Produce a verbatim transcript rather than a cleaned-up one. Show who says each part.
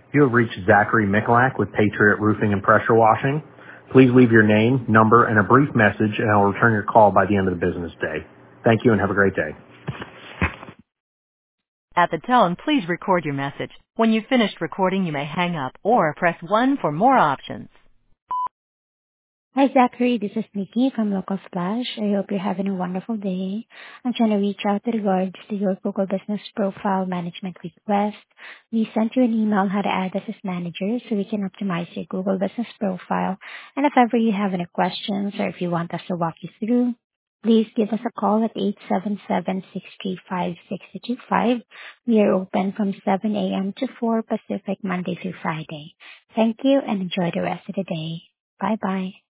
Speaker 1: You have reached Zachary Mikulak with Patriot Roofing and Pressure Washing. Please leave your name, number, and a brief message, and I will return your call by the end of the business day. Thank you and have a great day.
Speaker 2: At the tone, please record your message. When you've finished recording, you may hang up or press one for more options.
Speaker 3: Hi, Zachary. This is Nikki from Local Splash. I hope you're having a wonderful day. I'm trying to reach out with regards to your Google Business Profile Management request. We sent you an email how to add us as manager so we can optimize your Google Business Profile. And if ever you have any questions or if you want us to walk you through, please give us a call at eight seven seven, six three five, six two two five. We are open from seven a.m. to four Pacific, Monday through Friday. Thank you and enjoy the rest of the day. Bye-bye.